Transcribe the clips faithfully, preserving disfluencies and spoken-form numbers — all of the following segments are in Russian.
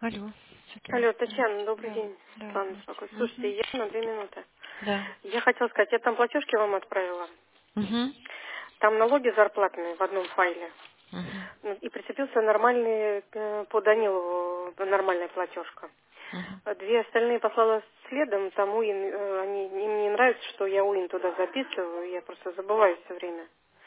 Алло, Светлана. Алло, Татьяна, добрый Да, день. да, Светлана беспокоит. здравствуйте. Слушайте, Угу. я на две минуты. Да. Я хотела сказать, я там платежки вам отправила. Угу. Там налоги зарплатные в одном файле. Угу. Ну, и прицепился нормальный, э, по Данилову нормальная платежка. Угу. А Две остальные послала следом, там УИН, э, они, им не нравится, что я УИН туда записываю, я просто забываю все время.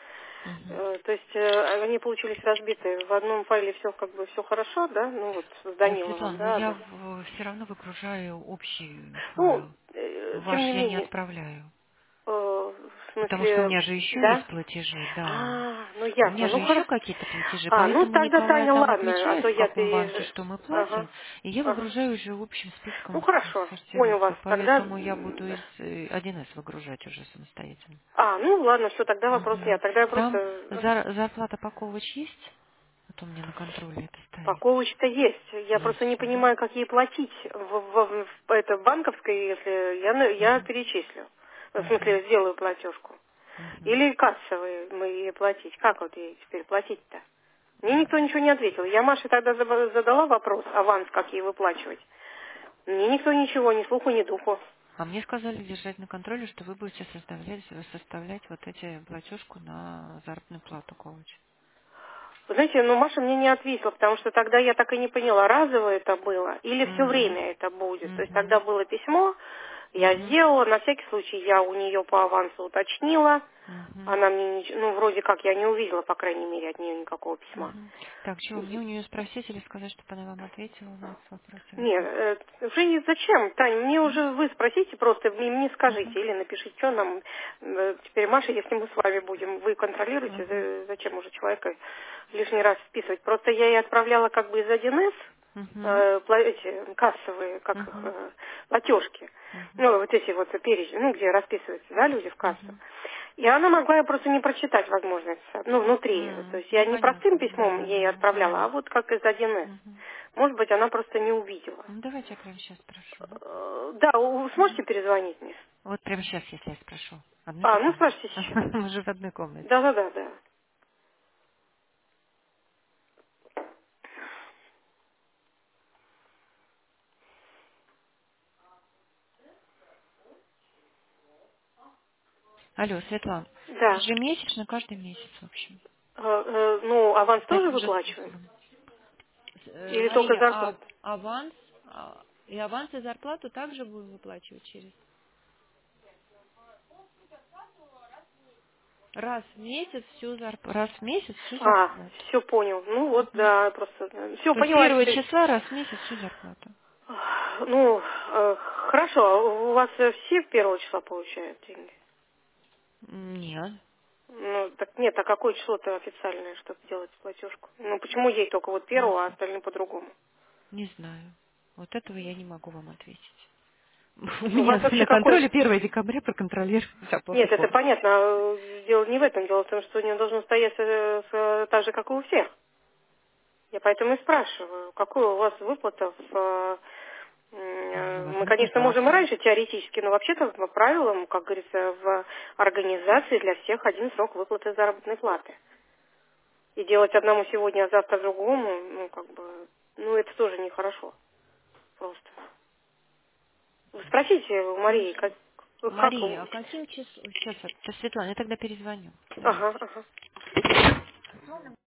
Угу. Э, То есть э, они получились разбиты. В одном файле все как бы все хорошо, да, ну вот с Э, Даниловым, Светлана, но да, я одно. все равно выгружаю общий Ну, файл. э, тем Ваш не я не менее. отправляю. Э, в Потому что у смысле, меня же еще есть да? платежи, да. А, ну У меня ясно. же Ну еще хорошо. какие-то платежи, А, ну поэтому тогда, Николай Таня, там ладно, а отмечает, то в я-то каком и... банке что мы Ага, платим, и я ага. выгружаю уже общим Ну списком хорошо, понял вас. сортировки. Тогда... Поэтому я буду из э, один эс выгружать уже самостоятельно. А, ну ладно, все, тогда вопрос нет. Мгм. Тогда я просто... Там э, зар- зарплата Паковыч есть? А то у меня на контроле это стоит. Упаковочка есть. Я просто Есть не все, да? понимаю, как ей платить. В, в- в- это банковской, если я, на- я Мгм. перечислю. В Мгм. смысле, сделаю платежку. Мгм. Или кассовые мы ей платить. Как вот ей теперь платить-то? Мне никто М. ничего не ответил. Я Маше тогда заба- задала вопрос, аванс, как ей выплачивать. Мне никто ничего, ни слуху, ни духу. А мне сказали держать на контроле, что вы будете составлять, составлять вот эти платежку на заработную плату Ковач. Вы знаете, ну Маша мне не ответила, потому что тогда я так и не поняла, разово это было или все Угу. время это будет. То есть тогда Угу. было письмо, я Угу. сделала, на всякий случай я у нее по авансу уточнила. Угу. Она мне, нич- ну вроде как я не увидела, по крайней мере, от нее никакого письма. Угу. Так, что, мне у нее спросить или сказать, чтобы она вам ответила на этот вопрос или Нет, как? э, уже не зачем, Тань, мне М? уже вы спросите просто, мне мне Угу. скажите или напишите, что нам э, теперь, Маша, если мы с вами будем, вы контролируете, Угу. за- зачем уже человека лишний раз вписывать. Просто я ей отправляла как бы из один эс Угу. э, пла- эти кассовые, как их, Угу. э, платежки, Угу. ну вот эти вот перечни, ну где расписываются, да, люди в кассу. Угу. И она могла просто не прочитать, возможно, это, ну, внутри. То М, есть Ну, я не простым понятно. Да, письмом да, ей да. отправляла, а Понятно. вот как из один эс. Мгм. Может быть, она просто не увидела. Ну, давайте я прямо сейчас спрошу, да? Э, Да, вы Мгм. сможете перезвонить мне? Вот прямо сейчас, если я спрошу. Одну А, ну секунду. спрашивайте сейчас. Мы же в одной комнате. Да-да-да, да. Алло, Светлана. Да. Ежемесячно, каждый месяц, в общем. Э, э, Ну, аванс С тоже таким же выплачиваем? способом. С- э, Или только Мария, а зарплату? аванс, а, и аванс и зарплату также будем выплачивать через раз в месяц всю зарплату. Раз в месяц всю А, зарплату. все понял. Ну вот, Мгм. да, просто. Все, То есть поняла первого теперь. числа раз в месяц всю зарплату. Ну, э, хорошо, а у вас э, все первого числа получают деньги? Нет, Ну, так нет, а какое число-то официальное, чтобы делать платежку? Ну, почему ей только вот не, первого, а з- остальным по-другому? не знаю. Вот этого я не могу вам ответить. У У вас меня вообще на какой... контроле первого декабря проконтролировать оплату Нет, это помощи. понятно. э, Дело не в этом. Дело в том, что у нее должно стоять э, с- так же, как и у всех. Я поэтому и спрашиваю, какая у вас выплата в... э, Ну, э, у вас Мы, нет конечно, можем и инфляции. раньше теоретически, но вообще-то по правилам, как говорится, в организации для всех один срок выплаты заработной платы. И делать одному сегодня, а завтра другому, ну, как бы, ну, это тоже нехорошо. Просто. Вы спросите у Марии, Хорошо. как, как Мария, вы... а каким числом... Сейчас, Светлана, я тогда перезвоню. Давайте. Ага, ага.